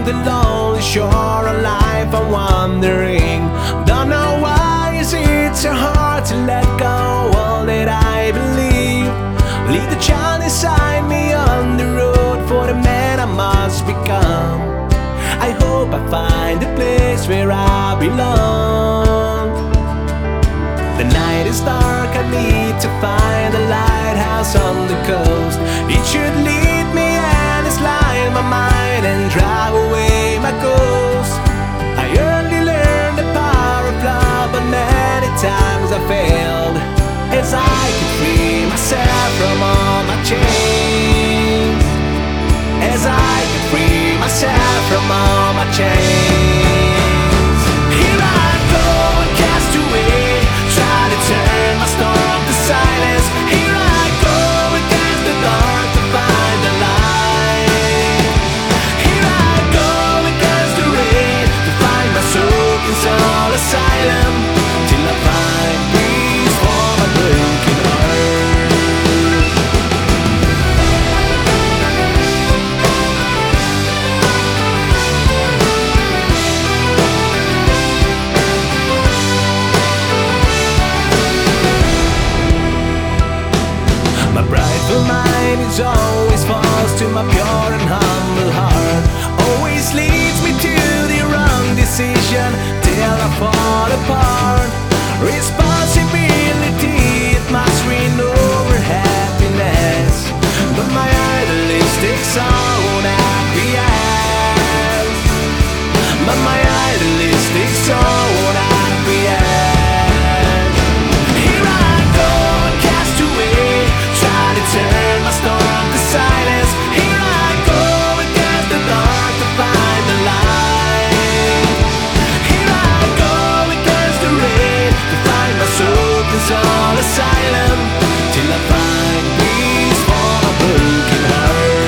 the lonely shore of life I'm wandering. Don't know why is it so hard to let go all that I believe. Leave the child inside me on the road for the man I must become. I hope I find a place where I belong. The night is dark, I need to find a lighthouse on the coast. It should lead me and it's light my mind and drive away my ghost. I only learned the power of love, but many times I failed. As I could free myself from all my chains. As I could free myself from all my chains. Here I go and cast away, try to turn my storm to silence. Here I go against the dark to find the light. Here I go against the rain to find my soul in soul asylum, till I find peace for my broken heart. My prideful mind is always false to my pure and humble heart. Always leads me to the wrong decision till I fall apart. Responsibility, it must reign over happiness, but my idealistic soul won't acquiesce. But my idealistic soul won't acquiesce. Here I go and cast away, try to turn my storm to silence. Here I go against the dark to find the light. Here I go against the rain to find my soul in soul asylum, till I find peace for my broken heart.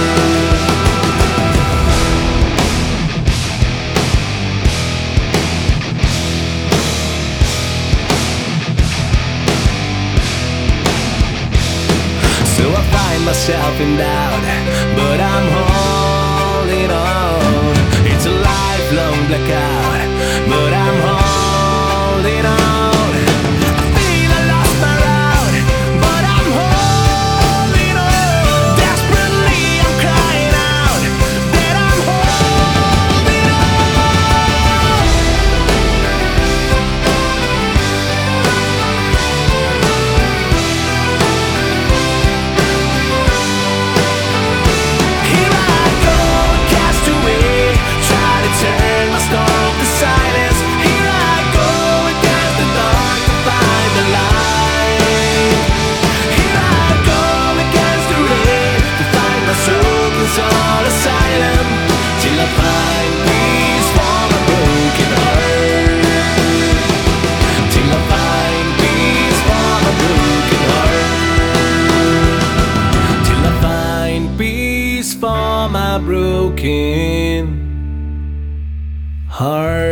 So I find myself in doubt, but I'm holding on. It's a lifelong blackout, but I'm holding on. I feel I lost my route, but I'm holding on. Desperately I'm crying out that I'm holding on. Here I go, cast away, try to turn my storm to silence. Here I go against the dark to find the light. Here I go against the rain to find my soul in soul asylum, till I find peace for my broken heart. Till I find peace for my broken heart. Till I find peace for my broken heart.